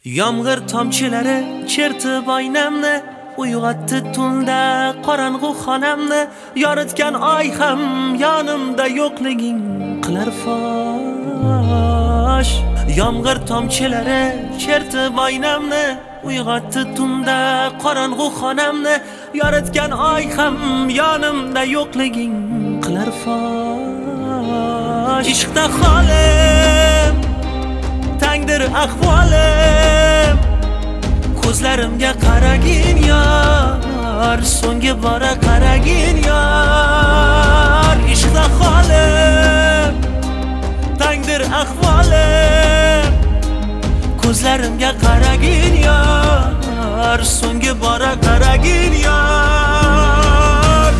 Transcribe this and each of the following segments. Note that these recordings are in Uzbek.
Yomg'ir tomchilari chertib oynamni, uyg'otdi tunda qorong'u xonamni. Yoritgan oy ham yonimda yo'qliging qilar fosh. Yomg'ir tomchilari chertib oynamni, uyg'otdi tunda qorong'u xonamni. Yoritgan oy ham yonimda yo'qliging qilar fosh. Ishqda holim tangdir ahvolim, ko'zlarimga qaragin yor, so'nggi bora qaragin yor. Ishqda holim tangdir ahvolim, ko'zlarimga qaragin yor, so'nggi bora qaragin yor.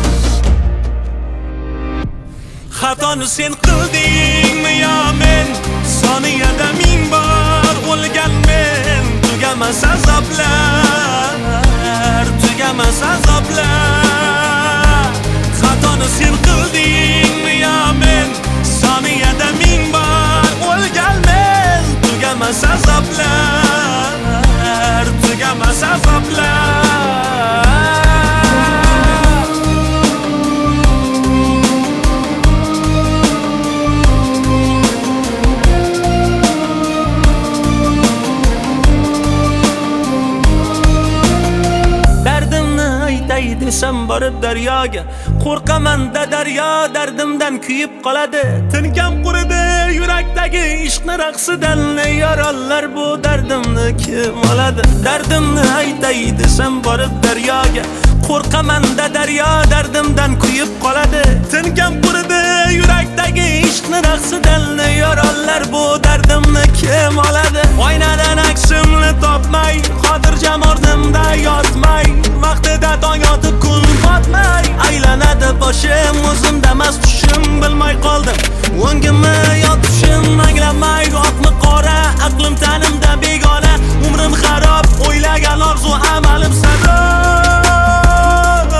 Xatoni sen qildingmi yo men? Soniyada ming bor o'lganmen. Tugamas azoblar, tugamas azoblar. Xatoni sen qildingmi yo men? Soniyada ming bor o'lganmen. Tugamas azoblar, tugamas azoblar. Desam borib daryoga, qo'rqaman-da daryo dardimdan kuyib qoladi. Tinkam quridi yurakdagi ishqni raqsidan, yorollar bu dardimni kim oladi? Dardimni aytay desam borib daryoga, qo'rqaman-da daryo dardimdan kuyib qoladi. Tinkam quridi yurakdagi ishqni raqsidan, yorollar bu dardimni kim oladi? Oynadan aksimni topmay, xotirjam o'rnimda yotmay, vaqtida tong otib kun botmay, aylanadi boshim, o'zimdamas tushim, bilmay qoldim o'ngimni yo tushim, anglamay oqmi qora, aqlim tanimda begona, umrim xarob, o'ylagan orzu amalim sarob,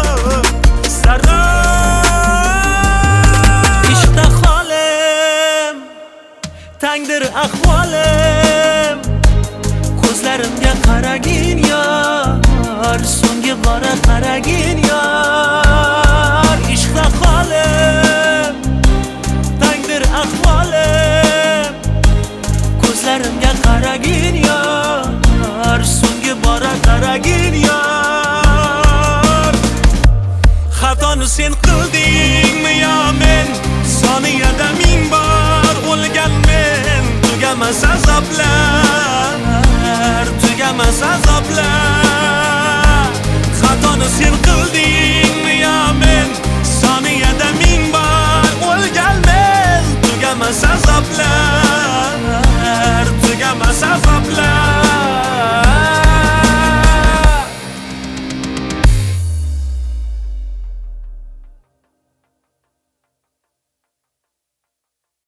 sarob. Ishqda holim tangdir ahvolim, ko'zlarimga qaragin yor, so'nggi bora qaragin yor. Ishqda holim tangdir ahvolim, ko'zlarimga qaragin yor, so'nggi bora qaragin yor. Xatoni sen qildingmi yo men? Soniyada ming bor o'lganmen. Tugamas azoblar,